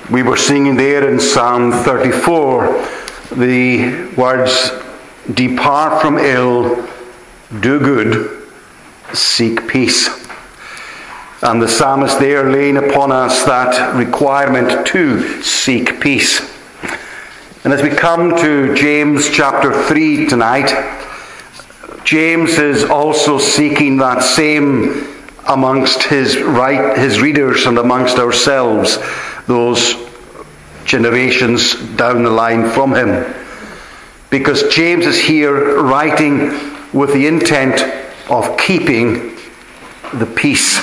We were singing there in Psalm 34 the words, "Depart from ill, do good, seek peace." And the psalmist there laying upon us that requirement to seek peace. And as we come to James chapter 3 tonight, James is also seeking that same amongst his readers and amongst ourselves, those generations down the line from him. Because James is here writing with the intent of keeping the peace.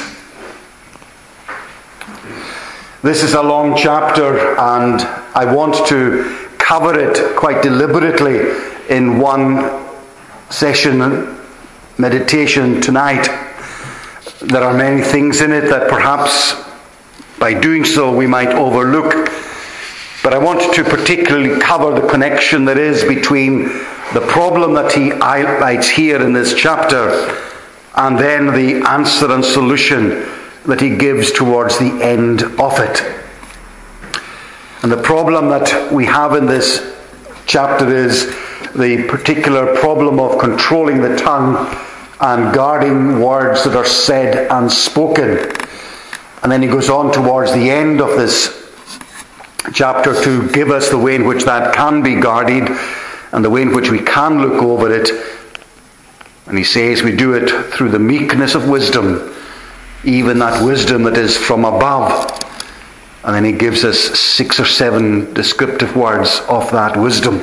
This is a long chapter, and I want to cover it quite deliberately in one session meditation tonight. There are many things in it that perhaps by doing so we might overlook. But I want to particularly cover the connection there is between the problem that he highlights here in this chapter and then the answer and solution that he gives towards the end of it. And the problem that we have in this chapter is the particular problem of controlling the tongue and guarding words that are said and spoken. And then he goes on towards the end of this chapter to give us the way in which that can be guarded and the way in which we can look over it. And he says we do it through the meekness of wisdom, even that wisdom that is from above. And then he gives us 6 or 7 descriptive words of that wisdom.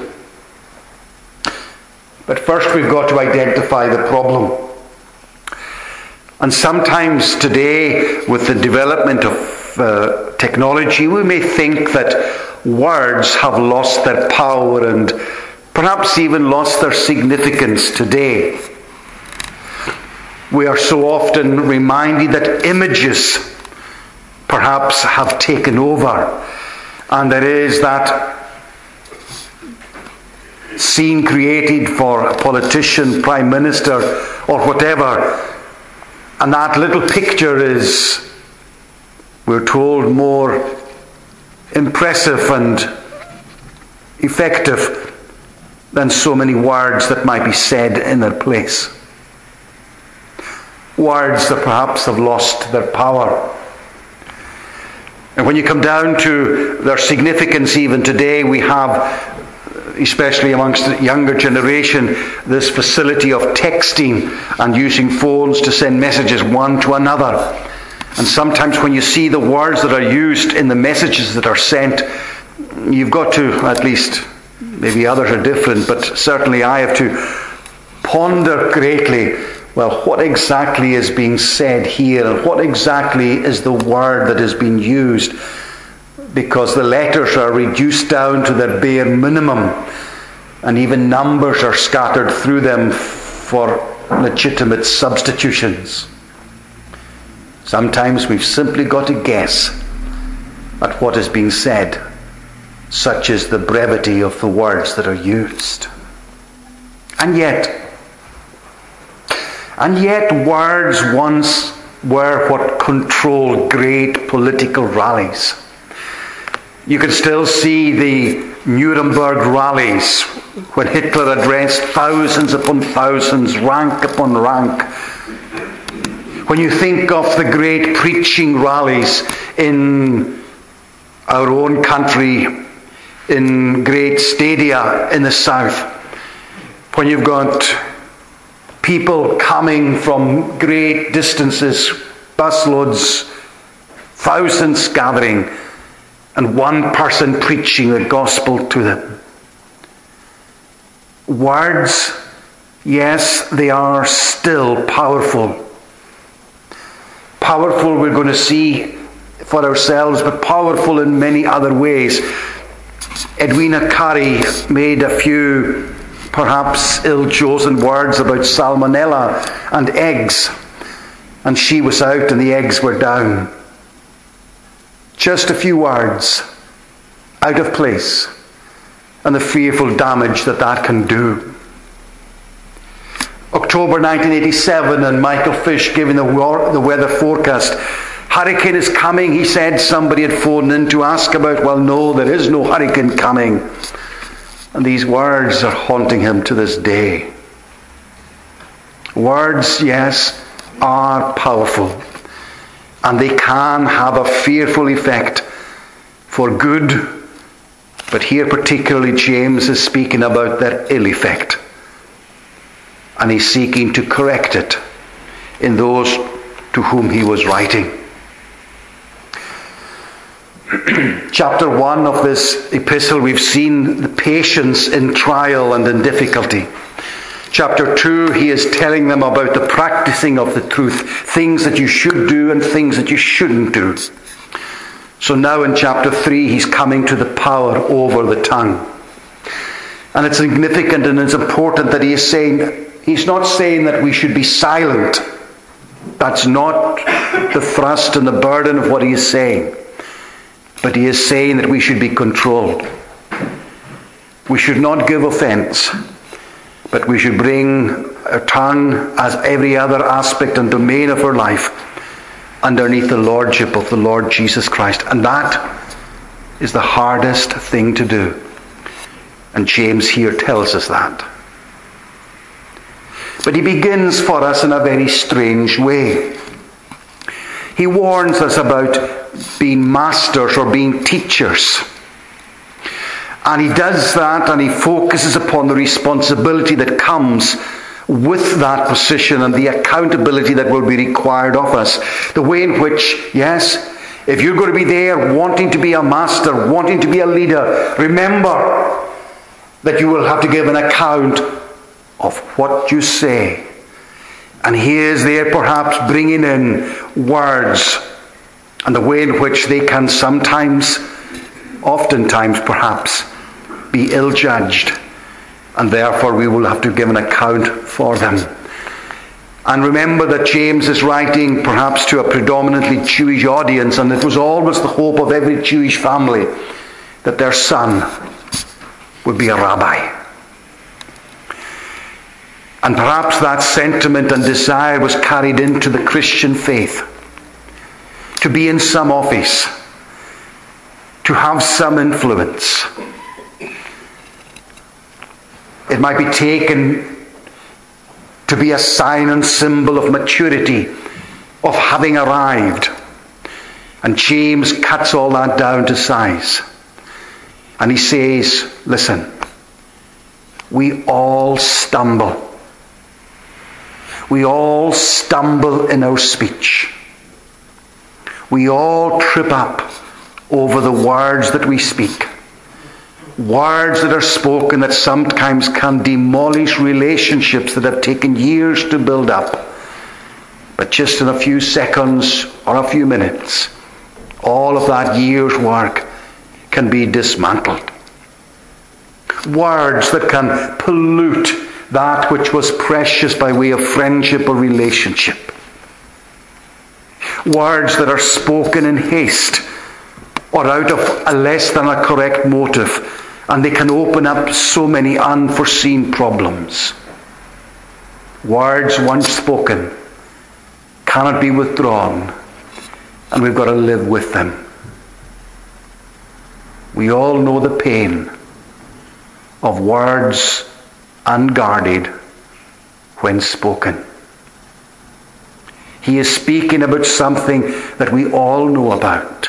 But first we've got to identify the problem. And sometimes today, with the development of technology, we may think that words have lost their power and perhaps even lost their significance today. We are so often reminded that images perhaps have taken over, and there is that scene created for a politician, prime minister, or whatever, and that little picture is, we're told, more impressive and effective than so many words that might be said in their place. Words that perhaps have lost their power. And when you come down to their significance even today, we have, especially amongst the younger generation, this facility of texting and using phones to send messages one to another. And sometimes when you see the words that are used in the messages that are sent, you've got to, at least, maybe others are different, but certainly I have to ponder greatly, well, what exactly is being said here, and what exactly is the word that is being used? Because the letters are reduced down to their bare minimum, and even numbers are scattered through them for legitimate substitutions. Sometimes we've simply got to guess at what is being said. Such is the brevity of the words that are used. And yet words once were what controlled great political rallies. You can still see the Nuremberg rallies when Hitler addressed thousands upon thousands, rank upon rank. When you think of the great preaching rallies in our own country, in great stadia in the south, when you've got people coming from great distances, busloads, thousands gathering, and one person preaching the gospel to them. Words, yes, they are still powerful. Powerful, we're going to see for ourselves, but powerful in many other ways. Edwina Currie made a few perhaps ill-chosen words about salmonella and eggs, and she was out and the eggs were down. Just a few words out of place, and the fearful damage that can do. October 1987, and Michael Fish giving the weather forecast Hurricane is coming, he said. Somebody had phoned in to ask about, well, no, there is no hurricane coming. And these words are haunting him to this day. Words, yes, are powerful. And they can have a fearful effect for good. But here particularly James is speaking about their ill effect. And he's seeking to correct it in those to whom he was writing. Chapter 1 of this epistle, we've seen the patience in trial and in difficulty. Chapter 2, he is telling them about the practicing of the truth, things that you should do and things that you shouldn't do. So now in chapter 3, he's coming to the power over the tongue. And it's significant and it's important that he is saying, he's not saying that we should be silent. That's not the thrust and the burden of what he is saying. But he is saying that we should be controlled. We should not give offense, but we should bring our tongue, as every other aspect and domain of our life, underneath the lordship of the Lord Jesus Christ. And that is the hardest thing to do. And James here tells us that. But he begins for us in a very strange way. He warns us about being masters or being teachers. And he does that, and he focuses upon the responsibility that comes with that position and the accountability that will be required of us. The way in which, yes, if you're going to be there wanting to be a master, wanting to be a leader, remember that you will have to give an account of what you say. And he is there perhaps bringing in words and the way in which they can sometimes, oftentimes perhaps, be ill-judged. And therefore we will have to give an account for them. And remember that James is writing perhaps to a predominantly Jewish audience, and it was always the hope of every Jewish family that their son would be a rabbi. And perhaps that sentiment and desire was carried into the Christian faith. To be in some office. To have some influence. It might be taken to be a sign and symbol of maturity, of having arrived. And James cuts all that down to size. And he says, listen, we all stumble. We all stumble in our speech. We all trip up over the words that we speak. Words that are spoken that sometimes can demolish relationships that have taken years to build up. But just in a few seconds or a few minutes, all of that year's work can be dismantled. Words that can pollute that which was precious by way of friendship or relationship. Words that are spoken in haste or out of a less than a correct motive, and they can open up so many unforeseen problems. Words once spoken cannot be withdrawn, and we've got to live with them. We all know the pain of words unguarded when spoken. He is speaking about something that we all know about.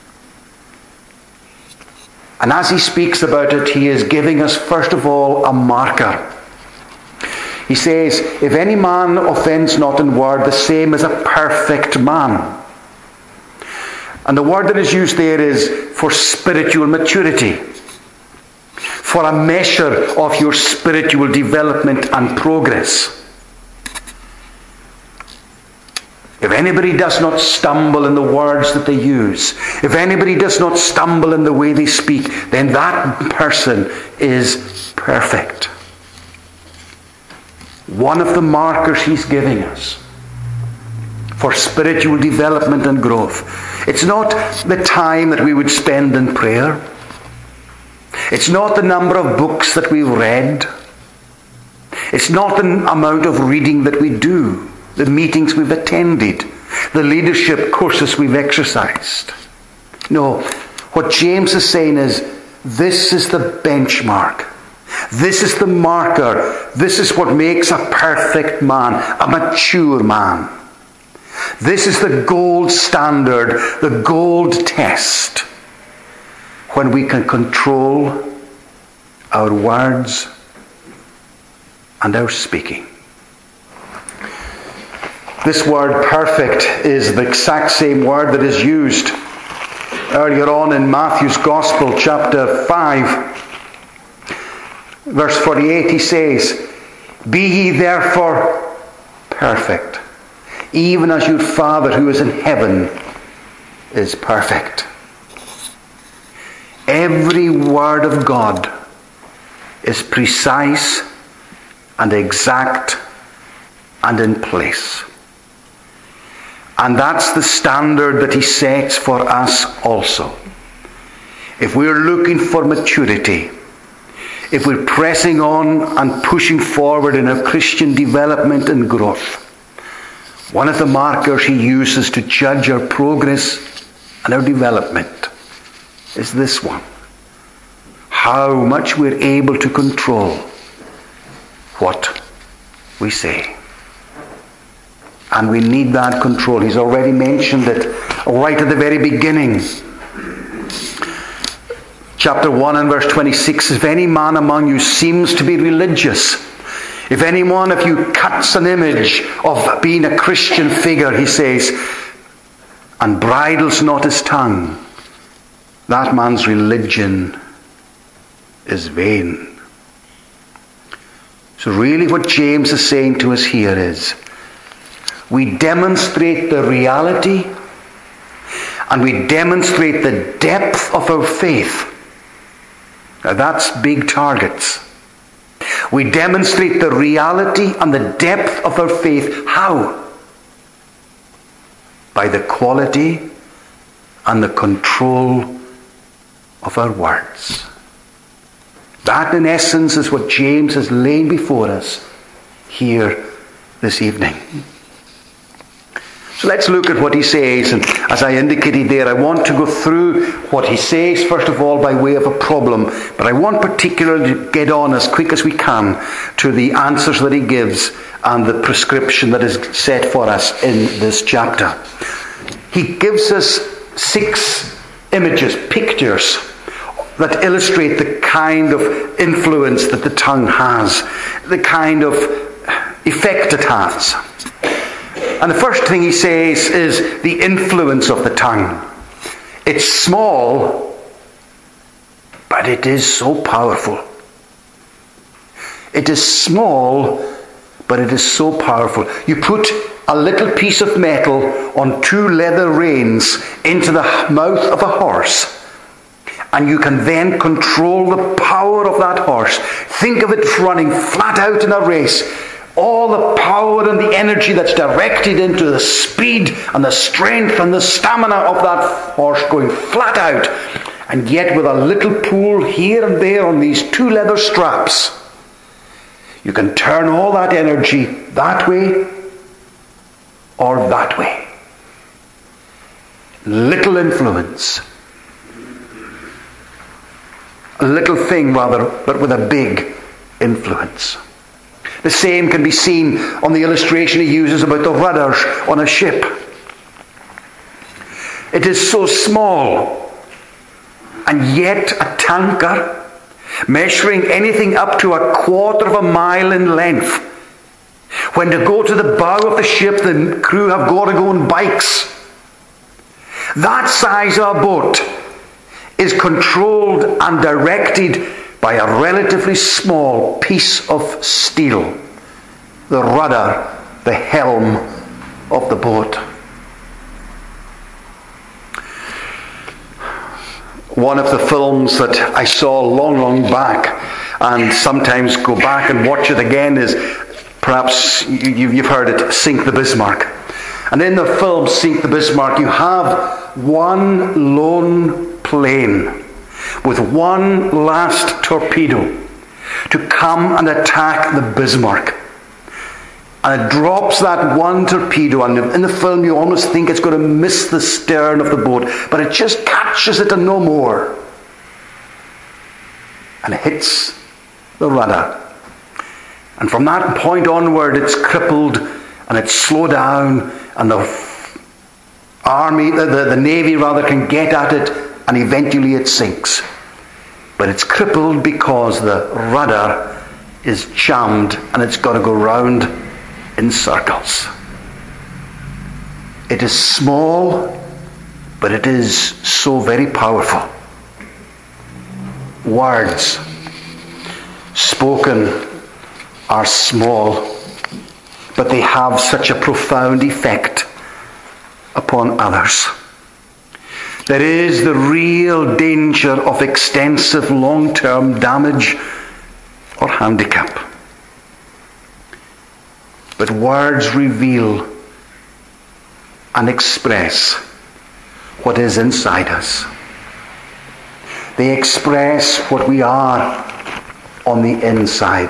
And as he speaks about it, he is giving us, first of all, a marker. He says, if any man offends not in word, the same is a perfect man. And the word that is used there is for spiritual maturity. For a measure of your spiritual development and progress. If anybody does not stumble in the words that they use, if anybody does not stumble in the way they speak, then that person is perfect. One of the markers he's giving us for spiritual development and growth. It's not the time that we would spend in prayer. It's not the number of books that we've read. It's not the amount of reading that we do, the meetings we've attended. the leadership courses we've exercised. No, what James is saying is, this is the benchmark. This is the marker. This is what makes a perfect man, a mature man. This is the gold standard, the gold test, when we can control our words and our speaking. This word perfect is the exact same word that is used earlier on in Matthew's Gospel, chapter 5, verse 48. He says, "Be ye therefore perfect, even as your Father who is in heaven is perfect." Every word of God is precise and exact and in place. And that's the standard that he sets for us also. If we're looking for maturity, if we're pressing on and pushing forward in our Christian development and growth, one of the markers he uses to judge our progress and our development is this one: how much we're able to control what we say. And we need that control. He's already mentioned it right at the very beginning. Chapter 1 and verse 26, "If any man among you seems to be religious, if any one of you cuts an image of being a Christian figure," he says, "and bridles not his tongue, that man's religion is vain." So really what James is saying to us here is, we demonstrate the reality and we demonstrate the depth of our faith. Now that's big targets. We demonstrate the reality and the depth of our faith. How? By the quality and the control of our words. That in essence is what James has laid before us here this evening. So let's look at what he says, and as I indicated there, I want to go through what he says first of all by way of a problem, but I want particularly to get on as quick as we can to the answers that he gives and the prescription that is set for us in this chapter. He gives us 6 images, pictures, that illustrate the kind of influence that the tongue has, the kind of effect it has. And the first thing he says is the influence of the tongue. It's small, but it is so powerful. It is small, but it is so powerful. You put a little piece of metal on 2 leather reins into the mouth of a horse, and you can then control the power of that horse. Think of it running flat out in a race. All the power and the energy that's directed into the speed and the strength and the stamina of that horse going flat out. And yet with a little pull here and there on these 2 leather straps, you can turn all that energy that way or that way. Little influence. A little thing rather, but with a big influence. The same can be seen on the illustration he uses about the rudders on a ship. It is so small, and yet a tanker, measuring anything up to 1/4 mile in length. When to go to the bow of the ship, the crew have got to go on bikes. That size of a boat is controlled and directed by a relatively small piece of steel, the rudder, the helm of the boat. One of the films that I saw long back, and sometimes go back and watch it again, is, perhaps you've heard it, Sink the Bismarck. And in the film Sink the Bismarck, you have one lone plane with one last torpedo to come and attack the Bismarck. And it drops that one torpedo, and in the film you almost think it's going to miss the stern of the boat, but it just catches it and no more. And it hits the rudder. And from that point onward it's crippled and it's slowed down, and the Navy can get at it, and eventually it sinks. But it's crippled because the rudder is jammed and it's got to go round in circles. It is small, but it is so very powerful. Words spoken are small, but they have such a profound effect upon others. There is the real danger of extensive long-term damage or handicap. But words reveal and express what is inside us. They express what we are on the inside.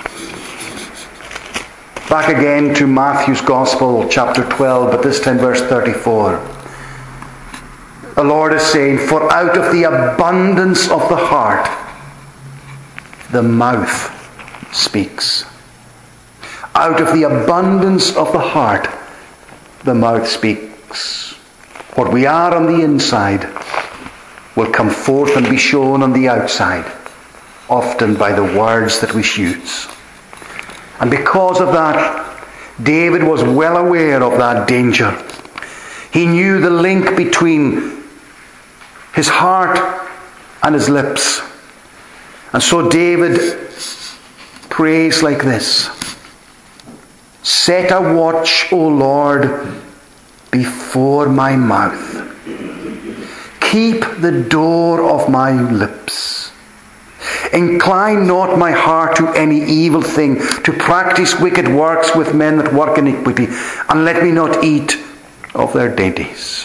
Back again to Matthew's Gospel, chapter 12, but this time verse 34. The Lord is saying, "For out of the abundance of the heart, the mouth speaks." Out of the abundance of the heart, the mouth speaks. What we are on the inside will come forth and be shown on the outside, often by the words that we use. And because of that, David was well aware of that danger. He knew the link between his heart and his lips. And so David prays like this: "Set a watch, O Lord, before my mouth. Keep the door of my lips. Incline not my heart to any evil thing, to practice wicked works with men that work iniquity, and let me not eat of their dainties."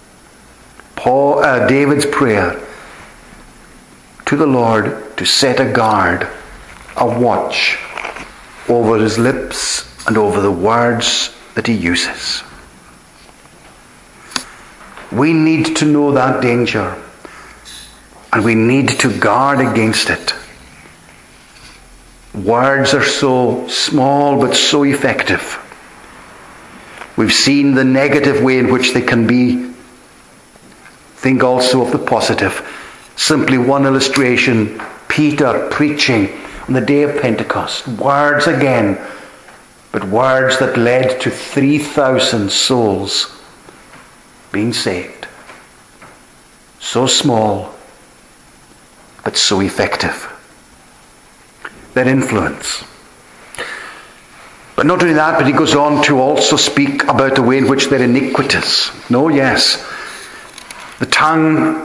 David's prayer to the Lord to set a guard, a watch over his lips and over the words that he uses. We need to know that danger, and we need to guard against it. Words are so small but so effective. We've seen the negative way in which they can be. Think also of the positive. Simply one illustration: Peter preaching on the day of Pentecost. Words again, but words that led to 3,000 souls being saved. So small, but so effective. Their influence. But not only that, but he goes on to also speak about the way in which they're iniquitous. No, yes. The tongue,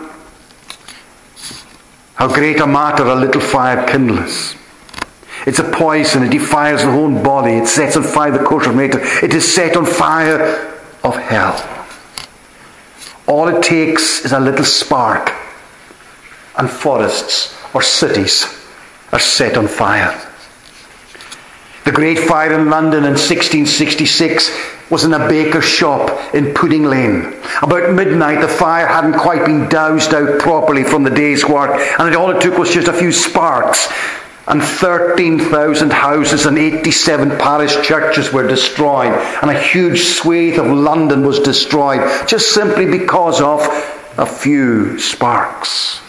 how great a matter a little fire kindles. It's a poison, it defiles the whole body, it sets on fire the course of nature, it is set on fire of hell. All it takes is a little spark, and forests or cities are set on fire. The great fire in London in 1666 was in a baker's shop in Pudding Lane. About midnight, the fire hadn't quite been doused out properly from the day's work, and all it took was just a few sparks, and 13,000 houses and 87 parish churches were destroyed, and a huge swathe of London was destroyed, just simply because of a few sparks.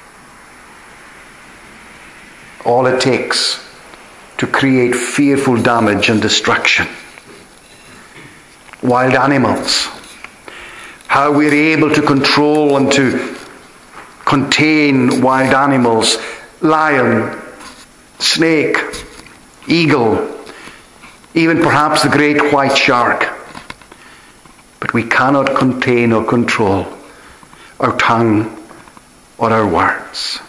All it takes to create fearful damage and destruction. Wild animals. How we're able to control and to contain wild animals. Lion, snake, eagle, even perhaps the great white shark. But we cannot contain or control our tongue or our words.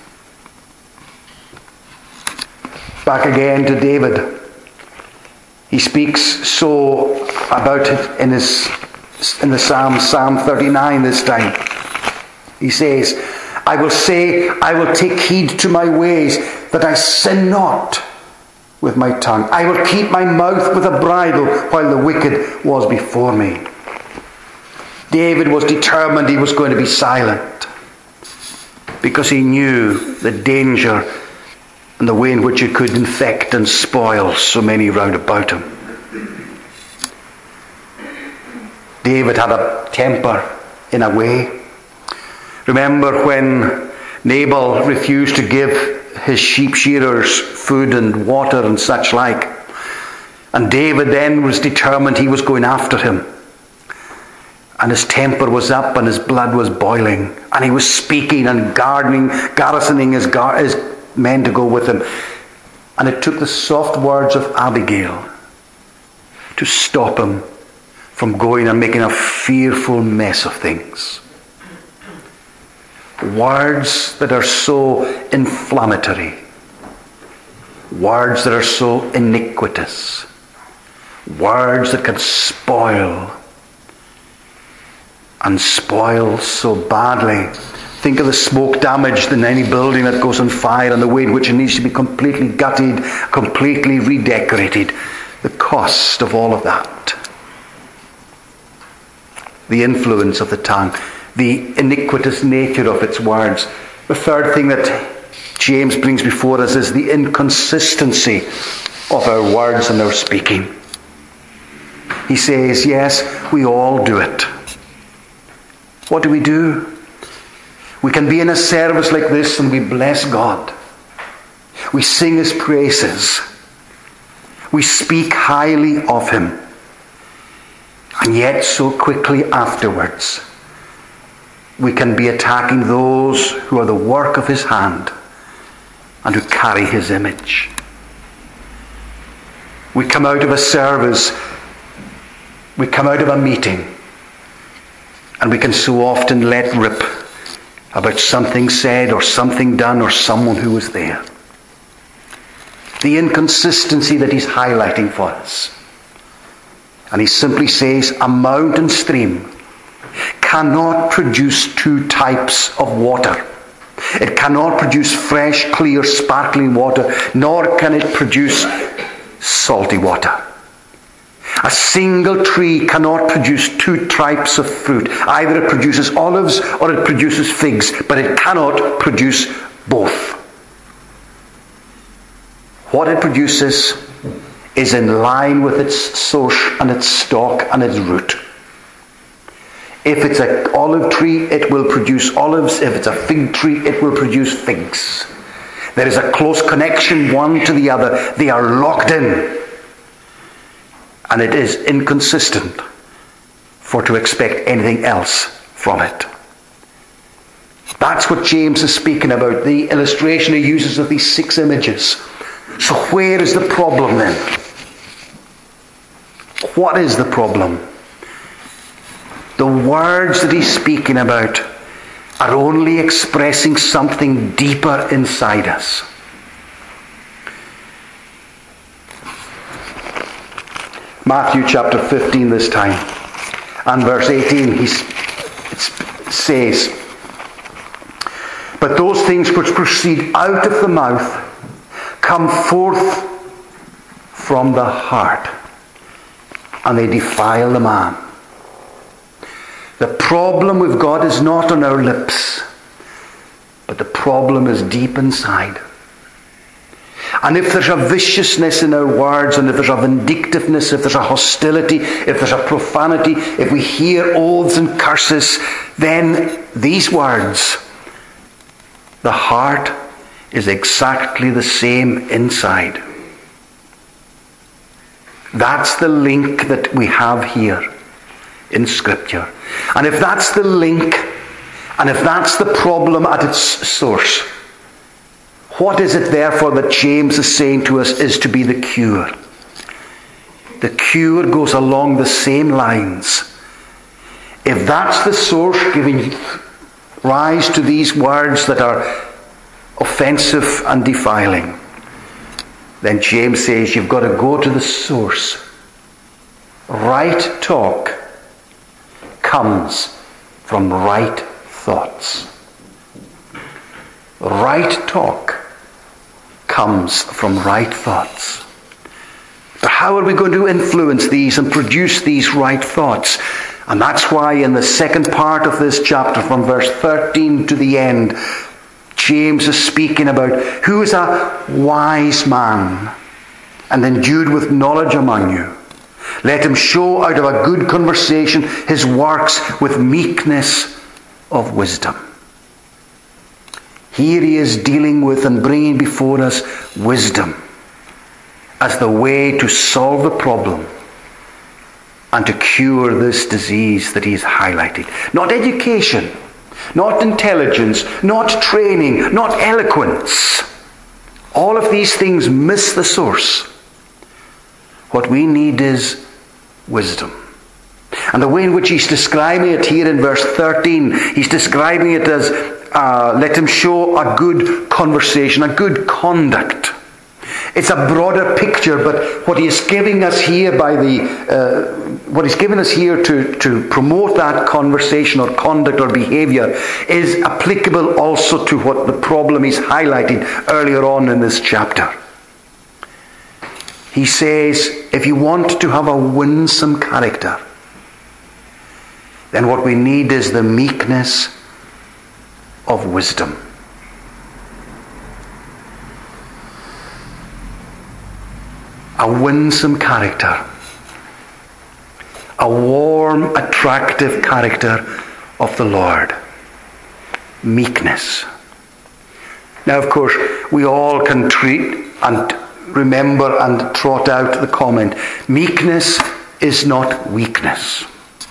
Back again to David. He speaks so about it in the Psalm 39 this time. He says, I will take heed to my ways, that I sin not with my tongue. I will keep my mouth with a bridle while the wicked was before me. David was determined he was going to be silent because he knew the danger and the way in which it could infect and spoil so many round about him. David had a temper in a way. Remember when Nabal refused to give his sheep shearers food and water and such like. And David then was determined he was going after him. And his temper was up and his blood was boiling. And he was speaking and garrisoning his men to go with him. And it took the soft words of Abigail to stop him from going and making a fearful mess of things. Words that are so inflammatory. Words that are so iniquitous. Words that can spoil. And spoil so badly. Think of the smoke damage in any building that goes on fire and the way in which it needs to be completely gutted, completely redecorated. The cost of all of that. The influence of the tongue. The iniquitous nature of its words. The third thing that James brings before us is the inconsistency of our words and our speaking. He says, yes, we all do it. What do? We can be in a service like this and we bless God. We sing His praises. We speak highly of Him. And yet so quickly afterwards, we can be attacking those who are the work of His hand and who carry His image. We come out of a service, we come out of a meeting, and we can so often let rip about something said or something done or someone who was there. The inconsistency that he's highlighting for us. And he simply says, a mountain stream cannot produce two types of water. It cannot produce fresh, clear, sparkling water, nor can it produce salty water. A single tree cannot produce two types of fruit. Either it produces olives or it produces figs, but it cannot produce both. What it produces is in line with its source and its stalk and its root. If it's an olive tree, it will produce olives. If it's a fig tree, it will produce figs. There is a close connection one to the other. They are locked in. And it is inconsistent for to expect anything else from it. That's what James is speaking about. The illustration he uses of these 6 images. So where is the problem then? What is the problem? The words that he's speaking about are only expressing something deeper inside us. Matthew chapter 15 this time, and verse 18, it says, but those things which proceed out of the mouth come forth from the heart, and they defile the man. The problem with God is not on our lips, but the problem is deep inside. And if there's a viciousness in our words, and if there's a vindictiveness, if there's a hostility, if there's a profanity, if we hear oaths and curses, then these words, the heart is exactly the same inside. That's the link that we have here in Scripture. And if that's the link, and if that's the problem at its source, what is it therefore that James is saying to us is to be the cure? The cure goes along the same lines. If that's the source giving rise to these words that are offensive and defiling, then James says you've got to go to the source. Right talk comes from right thoughts. Right talk comes from right thoughts. But how are we going to influence these and produce these right thoughts? And that's why in the second part of this chapter, from verse 13 to the end, James is speaking about who is a wise man and endued with knowledge among you. Let him show out of a good conversation his works with meekness of wisdom. Here he is dealing with and bringing before us wisdom as the way to solve the problem and to cure this disease that he's highlighted. Not education, not intelligence, not training, not eloquence. All of these things miss the source. What we need is wisdom. And the way in which he's describing it here in verse 13, he's describing it as let him show a good conversation, a good conduct. It's a broader picture, but what he's giving us here to promote that conversation or conduct or behavior is applicable also to what the problem he's highlighting earlier on in this chapter. He says, if you want to have a winsome character, then what we need is the meekness of wisdom. A winsome character. A warm, attractive character of the Lord. Meekness. Now, of course, we all can treat and remember and trot out the comment, meekness is not weakness.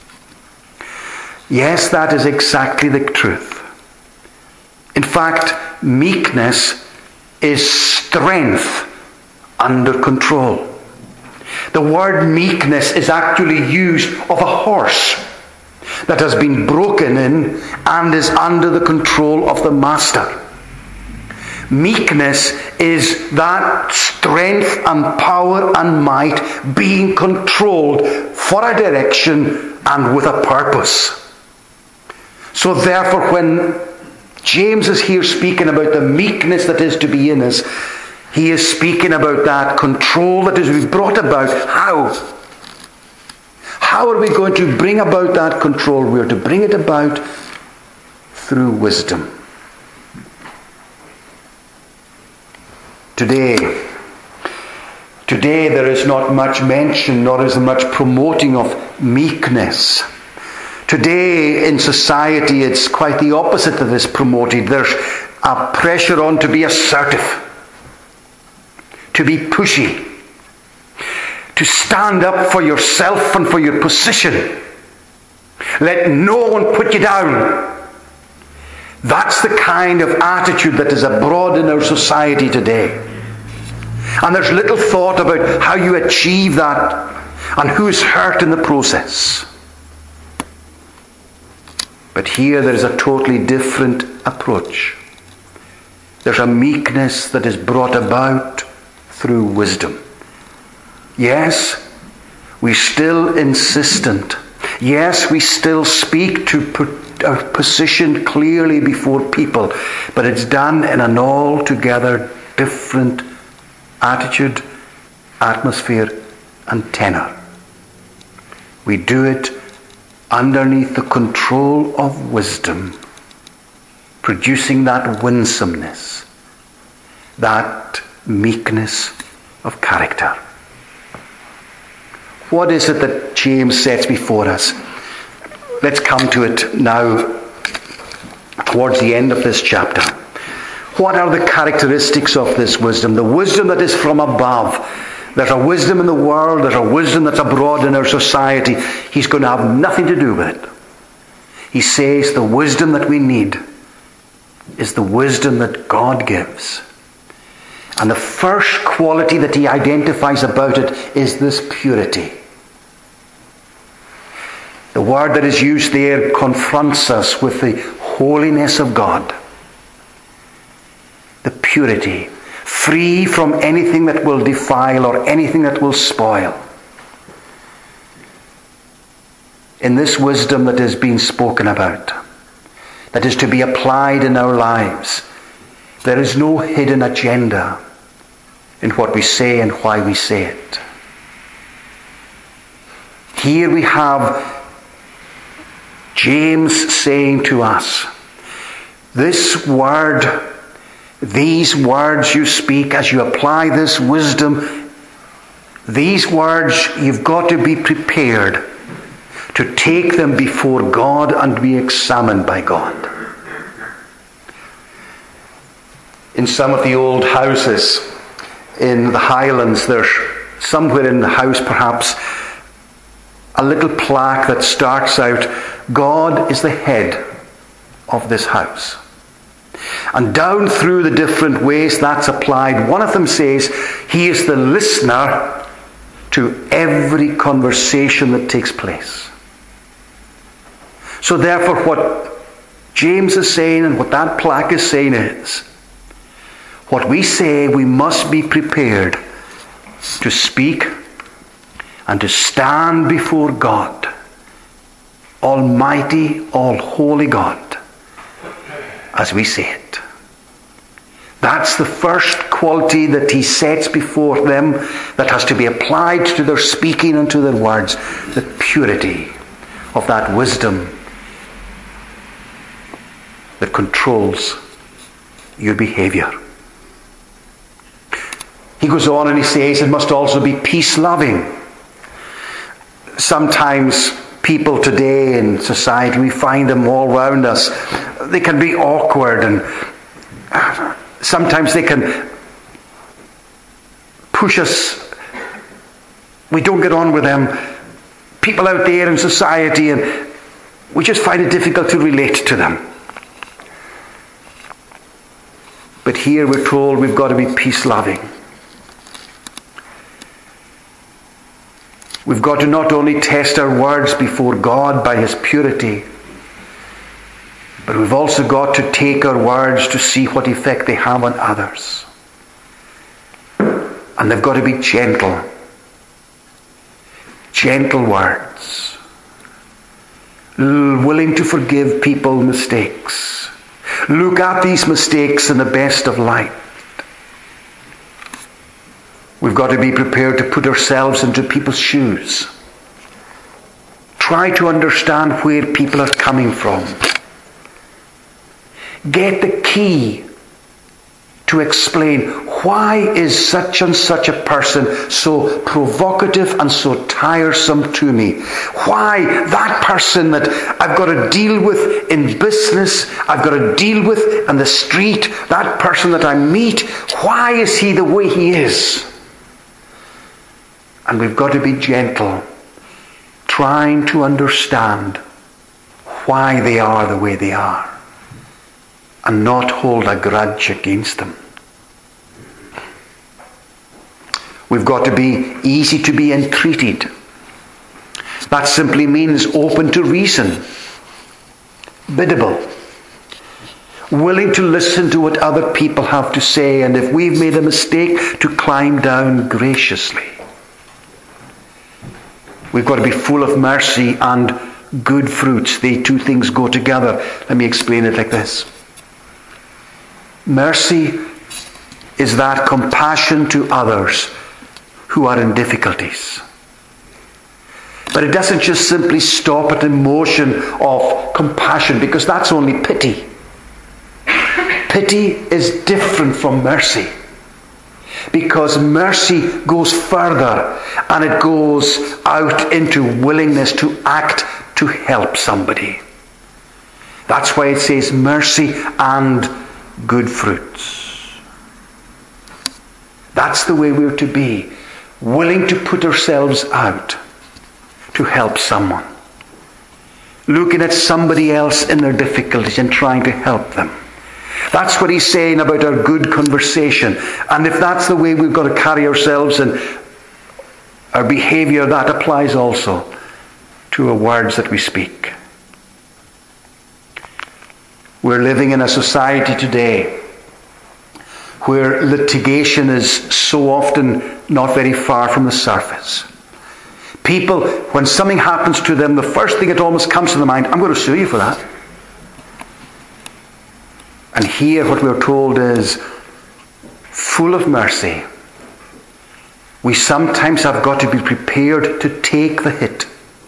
Yes, that is exactly the truth. In fact, meekness is strength under control. The word meekness is actually used of a horse that has been broken in and is under the control of the master. Meekness is that strength and power and might being controlled for a direction and with a purpose. So therefore, when James is here speaking about the meekness that is to be in us, he is speaking about that control that is to be brought about. How? How are we going to bring about that control? We are to bring it about through wisdom. Today there is not much mention, nor is there much promoting of meekness. Today in society it's quite the opposite that is promoted. There's a pressure on to be assertive, to be pushy, to stand up for yourself and for your position. Let no one put you down. That's the kind of attitude that is abroad in our society today. And there's little thought about how you achieve that and who is hurt in the process. But here there is a totally different approach. There's a meekness that is brought about through wisdom. Yes, we still insistent. Yes, we still speak to put our position clearly before people, but it's done in an altogether different attitude, atmosphere, and tenor. We do it underneath the control of wisdom, producing that winsomeness, that meekness of character. What is it that James sets before us? Let's come to it now towards the end of this chapter. What are the characteristics of this wisdom? The wisdom that is from above. There's a wisdom in the world, there's a wisdom that's abroad in our society. He's going to have nothing to do with it. He says the wisdom that we need is the wisdom that God gives. And the first quality that he identifies about it is this purity. The word that is used there confronts us with the holiness of God. The purity, free from anything that will defile or anything that will spoil. In this wisdom that is being spoken about, that is to be applied in our lives, there is no hidden agenda in what we say and why we say it. Here we have James saying to us, this word, these words you speak as you apply this wisdom, these words, you've got to be prepared to take them before God and be examined by God. In some of the old houses in the Highlands, there's somewhere in the house perhaps a little plaque that starts out, God is the head of this house. And down through the different ways that's applied, one of them says, he is the listener to every conversation that takes place. So therefore what James is saying and what that plaque is saying is, what we say, we must be prepared to speak and to stand before God, Almighty, all-holy God, as we say it. That's the first quality that he sets before them that has to be applied to their speaking and to their words, the purity of that wisdom that controls your behavior. He goes on and he says it must also be peace-loving. Sometimes people today in society, we find them all around us, they can be awkward and sometimes they can push us. We don't get on with them. People out there in society, and we just find it difficult to relate to them. But here we're told we've got to be peace-loving. We've got to not only test our words before God by his purity, but we've also got to take our words to see what effect they have on others. And they've got to be gentle. Gentle words. Willing to forgive people mistakes. Look at these mistakes in the best of light. We've got to be prepared to put ourselves into people's shoes. Try to understand where people are coming from. Get the key to explain why is such and such a person so provocative and so tiresome to me. Why that person that I've got to deal with in business, I've got to deal with on the street, that person that I meet, why is he the way he is? And we've got to be gentle, trying to understand why they are the way they are, and not hold a grudge against them. We've got to be easy to be entreated. That simply means open to reason, biddable, willing to listen to what other people have to say, and if we've made a mistake, to climb down graciously. We've got to be full of mercy and good fruits. The two things go together. Let me explain it like this. Mercy is that compassion to others who are in difficulties. But it doesn't just simply stop at emotion of compassion, because that's only pity. Pity is different from mercy, because mercy goes further and it goes out into willingness to act to help somebody. That's why it says mercy and good fruits. That's the way we're to be, willing to put ourselves out to help someone, looking at somebody else in their difficulties and trying to help them. That's what he's saying about our good conversation. And if that's the way we've got to carry ourselves and our behavior, that applies also to our words that we speak. We're living in a society today where litigation is so often not very far from the surface. People, when something happens to them, the first thing that almost comes to the mind, I'm going to sue you for that. And here what we're told is, full of mercy, we sometimes have got to be prepared to take the hit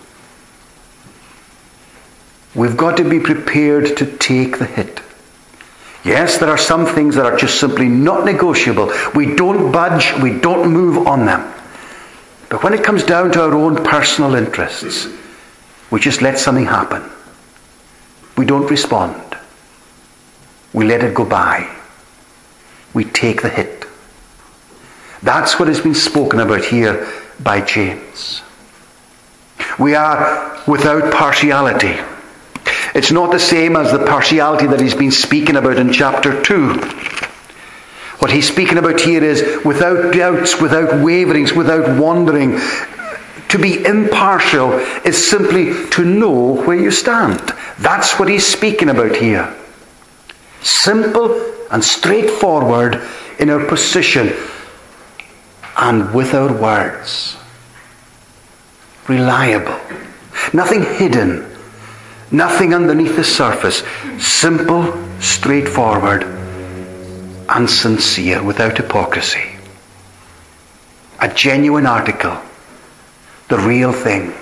We've got to be prepared to take the hit. Yes, there are some things that are just simply not negotiable. We don't budge, we don't move on them. But when it comes down to our own personal interests, we just let something happen. We don't respond. We let it go by. We take the hit. That's what has been spoken about here by James. We are without partiality. It's not the same as the partiality that he's been speaking about in chapter 2. What he's speaking about here is without doubts, without waverings, without wandering. To be impartial is simply to know where you stand. That's what he's speaking about here. Simple and straightforward in our position and without words. Reliable. Nothing hidden. Nothing underneath the surface. Simple, straightforward, and sincere, without hypocrisy. A genuine article. The real thing.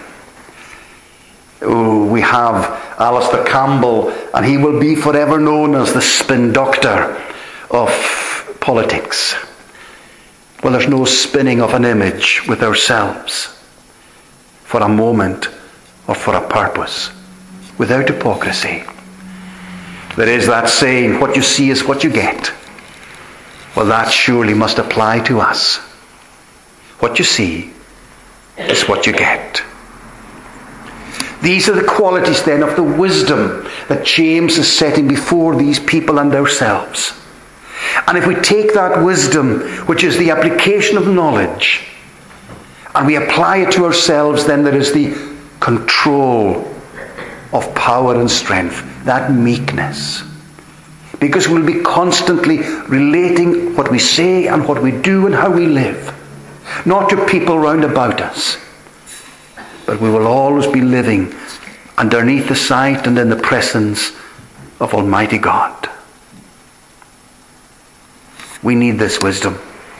Oh, we have Alistair Campbell, and he will be forever known as the spin doctor of politics. Well, there's no spinning of an image with ourselves for a moment or for a purpose, without hypocrisy. There is that saying, what you see is what you get. Well, that surely must apply to us. What you see is what you get. These are the qualities then of the wisdom that James is setting before these people and ourselves. And if we take that wisdom, which is the application of knowledge, and we apply it to ourselves, then there is the control of power and strength, that meekness. Because we'll be constantly relating what we say and what we do and how we live, not to people round about us, but we will always be living underneath the sight and in the presence of Almighty God. We need this wisdom.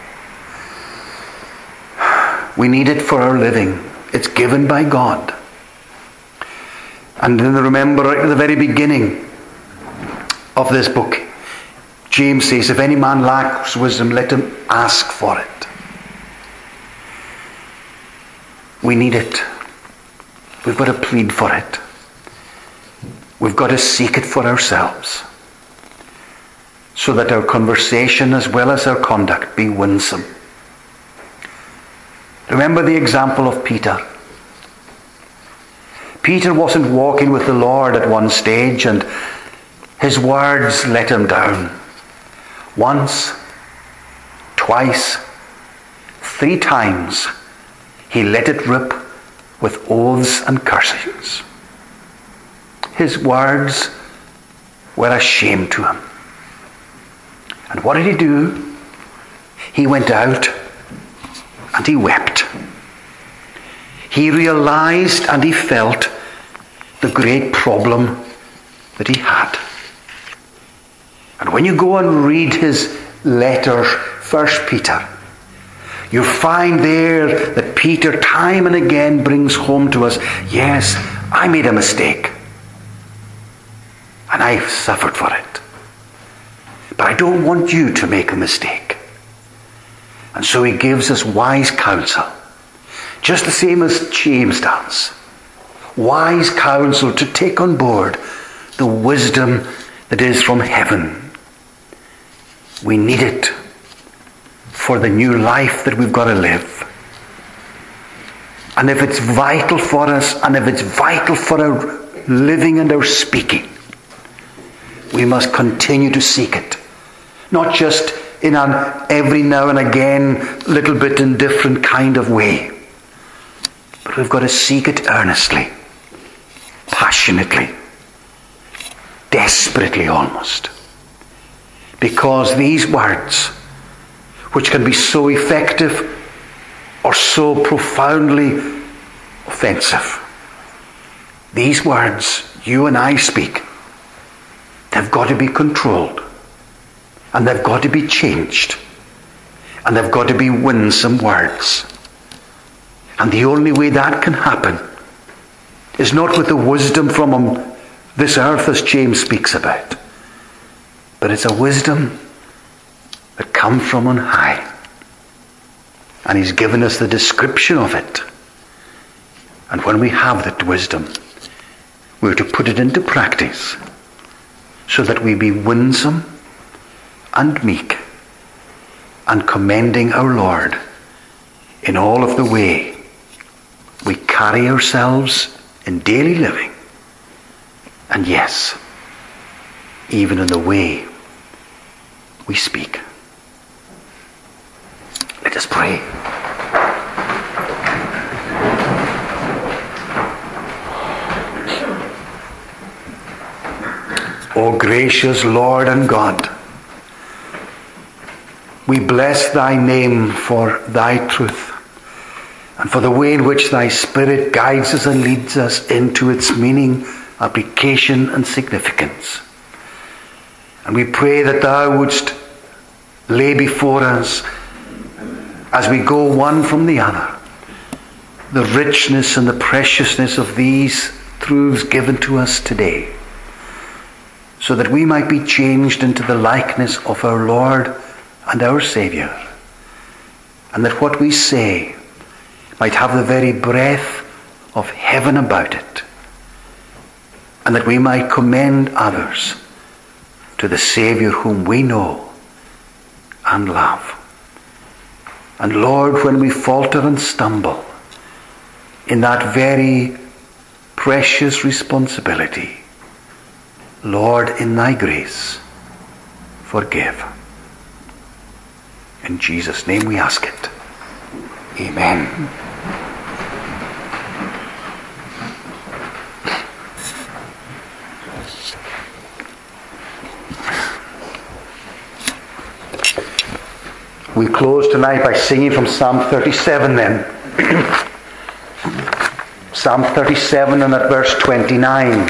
We need it for our living. It's given by God. And then remember, right at the very beginning of this book, James says, if any man lacks wisdom, let him ask for it. We need it. We've got to plead for it. We've got to seek it for ourselves, so that our conversation as well as our conduct be winsome. Remember the example of Peter. Peter wasn't walking with the Lord at one stage, and his words let him down. Once, twice, 3 times, he let it rip with oaths and cursings. His words were a shame to him. And what did he do? He went out and he wept. He realized and he felt the great problem that he had. And when you go and read his letter, 1 Peter, you find there that Peter time and again brings home to us, yes, I made a mistake. And I've suffered for it. But I don't want you to make a mistake. And so he gives us wise counsel. Just the same as James does. Wise counsel to take on board the wisdom that is from heaven. We need it for the new life that we've got to live. And if it's vital for us, and if it's vital for our living and our speaking, we must continue to seek it. Not just in an every now and again, little bit indifferent kind of way. But we've got to seek it earnestly, passionately, desperately almost. Because these words, which can be so effective or so profoundly offensive, these words you and I speak, they've got to be controlled. And they've got to be changed. And they've got to be winsome words. And the only way that can happen is not with the wisdom from this earth as James speaks about, but it's a wisdom that comes from on high. And he's given us the description of it. And when we have that wisdom, we're to put it into practice so that we be winsome and meek and commending our Lord in all of the way we carry ourselves in daily living. And yes, even in the way we speak. Let us pray. O gracious Lord and God, we bless thy name for thy truth and for the way in which thy Spirit guides us and leads us into its meaning, application and significance. And we pray that thou wouldst lay before us, as we go one from the other, the richness and the preciousness of these truths given to us today, so that we might be changed into the likeness of our Lord and our Saviour, and that what we say might have the very breath of heaven about it, and that we might commend others to the Saviour whom we know and love. And Lord, when we falter and stumble in that very precious responsibility, Lord, in thy grace, forgive. In Jesus' name we ask it. Amen. We close tonight by singing from Psalm 37 then. Psalm 37 and at verse 29.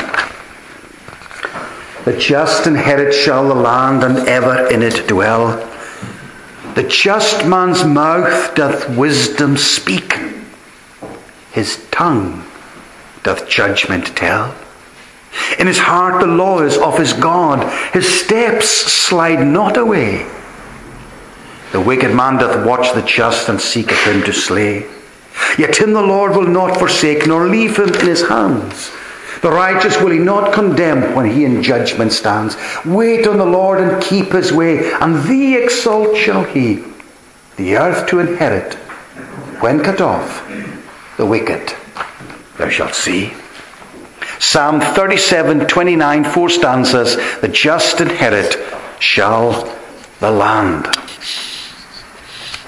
The just inherit shall the land, and ever in it dwell. The just man's mouth doth wisdom speak. His tongue doth judgment tell. In his heart the law is of his God. His steps slide not away. The wicked man doth watch the just, and seeketh him to slay. Yet him the Lord will not forsake, nor leave him in his hands. The righteous will he not condemn when he in judgment stands. Wait on the Lord and keep his way, and thee exalt shall he, the earth to inherit. When cut off, the wicked thou shalt see. Psalm 37:29, 4 stanzas. The just inherit shall the land.